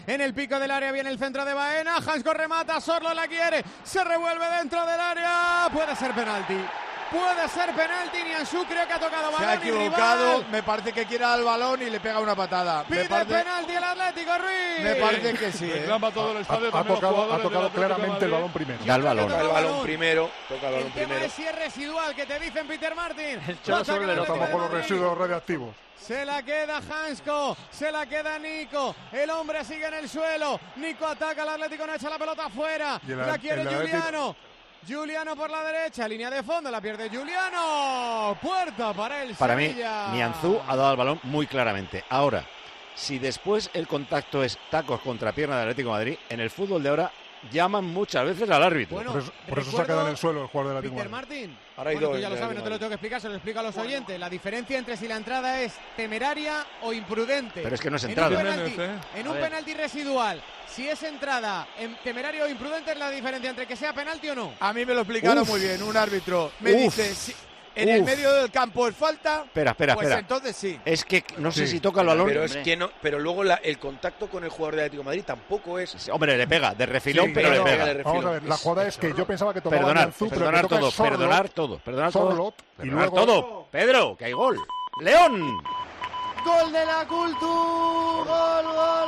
En el pico del área viene el centro de Baena. Hansko remata, Sorlo la quiere. Se revuelve dentro del área. Puede ser penalti. Puede ser penalti, Nianzú creo que ha tocado balón. Se ha equivocado, me parece que quiere al balón y le pega una patada. Pide penalti el Atlético, Ruiz. Me parece que sí. Reclama todo el estadio. Ha tocado claramente el balón primero. Da el balón. Toca el balón primero. El tema es si es residual, que te dicen Peter Martin. Estamos con los residuos radiactivos. Se la queda Hansko, se la queda Nico. El hombre sigue en el suelo. Nico ataca, el Atlético no echa la pelota afuera. La quiere Giuliano. Giuliano por la derecha, línea de fondo, la pierde Giuliano. Puerta para el Sevilla. Mí, Nianzú ha dado el balón muy claramente. Ahora, si después el contacto es tacos contra pierna del Atlético de Madrid, en el fútbol de ahora llaman muchas veces al árbitro. Bueno, por eso se ha quedado en el suelo el jugador del Atlético Peter de Madrid. Martin, ahora tú ya lo sabes, no te lo tengo que explicar, se lo explico a los oyentes. La diferencia entre si la entrada es temeraria o imprudente. Pero es que no es entrada. En un penalti residual, si es entrada en temerario o imprudente, es la diferencia entre que sea penalti o no. A mí me lo explicaron muy bien, un árbitro me dice... En el medio del campo es falta. Espera. Pues entonces sí. Es que no sé si toca el balón. Pero es que no. Pero luego el contacto con el jugador de Atlético de Madrid tampoco es. Sí, hombre, le pega de refilón, pero le pega. Vamos a ver, la jugada es que yo pensaba que tocaba Nianzú, perdonar todo. Y luego todo. Pedro, que hay gol. León. Gol de la Cultu. Gol.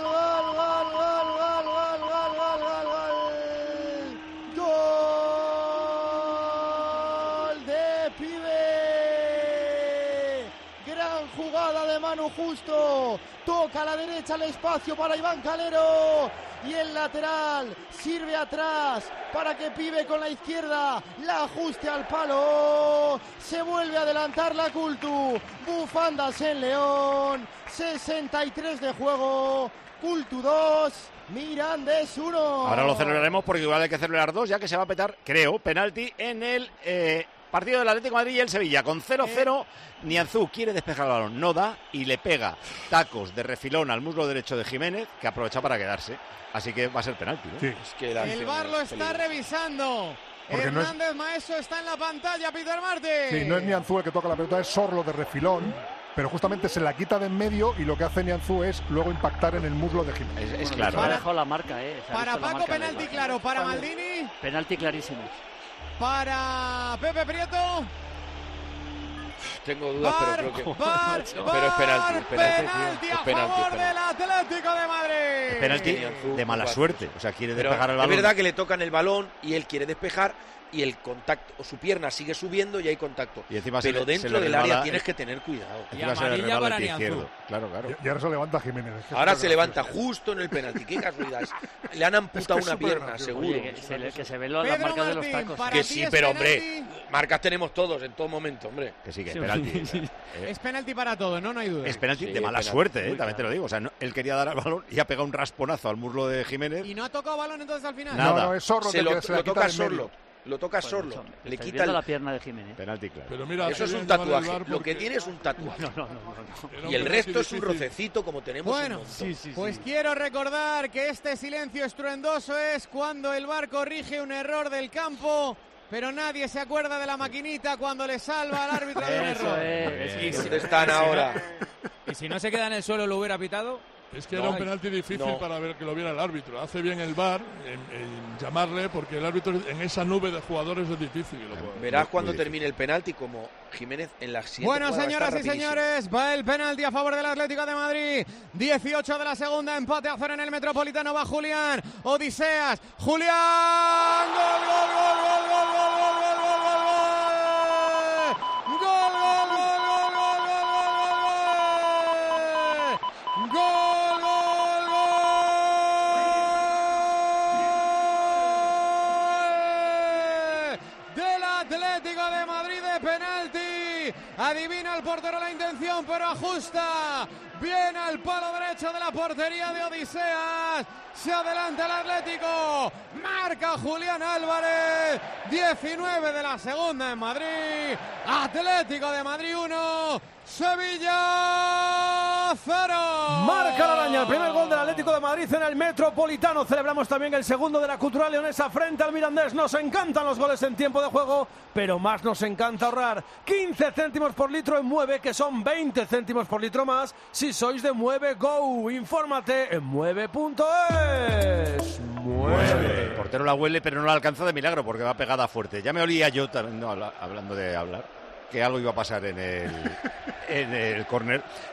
Jugada de Manu Justo, toca a la derecha el espacio para Iván Calero y el lateral sirve atrás para que Pibe con la izquierda la ajuste al palo. Se vuelve a adelantar la Cultu, bufandas en León, 63 de juego, Cultu 2, Mirandés 1. Ahora lo celebraremos porque igual hay que celebrar 2 ya que se va a petar, creo, penalti en el partido del Atlético de Madrid y el Sevilla. Con 0-0, Nianzú quiere despejar el balón, no da y le pega tacos de refilón al muslo derecho de Jiménez, que aprovecha para quedarse. Así que va a ser penalti, ¿no? Sí. Es que el VAR lo está revisando. Porque Hernández Maeso está en la pantalla, Peter Martin. Sí, no es Nianzú el que toca la pelota, es Sorlo de refilón, pero justamente se la quita de en medio y lo que hace Nianzú es luego impactar en el muslo de Jiménez. Es claro. Ha dejado la marca, Para Paco, penalti claro. Para Maldini. Penalti clarísimo. Para Pepe Prieto. Tengo dudas, pero creo que... pero es penalti a favor del Atlético de Madrid. Es penalti de mala suerte, o sea, quiere despejar el balón. Es verdad que le tocan el balón y él quiere despejar y el contacto, o su pierna sigue subiendo y hay contacto. Y encima pero dentro del área tienes que tener cuidado. Y amarilla para Nianzú. Claro. Y ahora se levanta Jiménez. Ahora se levanta justo en el penalti. Qué casualidad. Le han amputado una pierna, seguro. Oye, que se ve las marcas de los tacos. Que sí, pero hombre, marcas tenemos todos en todo momento, hombre. Que sí, que es penalti. Es penalti para todo, no hay duda. Es penalti de mala suerte, también te lo digo. O sea, él quería dar al balón y ha pegado un rasponazo al muslo de Jiménez. ¿Y no ha tocado balón entonces al final? Nada. No, es Sorlo lo toca Sorlo. Lo toca Sorlo. Le quita la pierna de Jiménez. Penalti, claro. Pero mira, eso es un tatuaje. Lo que tiene es un tatuaje. No. Y el resto es un rocecito como tenemos. Bueno, pues quiero recordar que este silencio estruendoso es cuando el VAR corrige un error del campo, pero nadie se acuerda de la maquinita cuando le salva al árbitro de un error. ¿Dónde están ahora? ¿Y si no se queda en el suelo lo hubiera pitado? Es que era un penalti difícil para ver que lo viera el árbitro. Hace bien el VAR en llamarle, porque el árbitro en esa nube de jugadores es difícil que lo pueda. Verás cuando termine el penalti como Jiménez en la siguiente. Bueno, señoras y señores, va el penalti a favor del Atlético de Madrid. 18 de la segunda, empate a 0 en el Metropolitano. Va Julián, Odiseas, Julián, adivina el portero la intención, pero ajusta bien al palo derecho de la portería de Odiseas. Se adelanta el Atlético, marca Julián Álvarez. 19 de la segunda en Madrid. Atlético de Madrid 1, Sevilla 1-0. Marca la araña, el primer gol del Atlético de Madrid en el Metropolitano. Celebramos también el segundo de la Cultural Leonesa frente al Mirandés. Nos encantan los goles en tiempo de juego, pero más nos encanta ahorrar. 15 céntimos por litro en Mueve, que son 20 céntimos por litro más si sois de Mueve Go. Infórmate en mueve.es. Mueve. El portero la huele, pero no la alcanza de milagro porque va pegada fuerte. Ya me olía yo también, hablando de hablar, que algo iba a pasar en el córner.